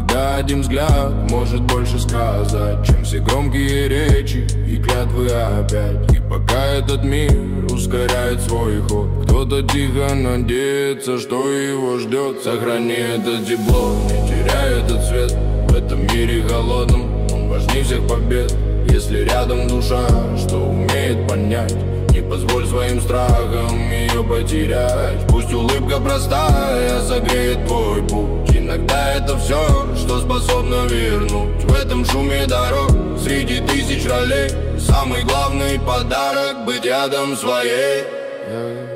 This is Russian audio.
Иногда один взгляд может больше сказать, чем все громкие речи и клятвы опять. И пока этот мир ускоряет свой ход, кто-то тихо надеется, что его ждет. Сохрани это тепло, не теряй этот свет. В этом мире холодном он важнее всех побед. Если рядом душа, что умеет понять, не позволь своим страхам ее потерять. Пусть улыбка простая согреет твой путь. Иногда это все, что способно вернуть. В этом шуме дорог, среди тысяч ролей, самый главный подарок — быть рядом своей.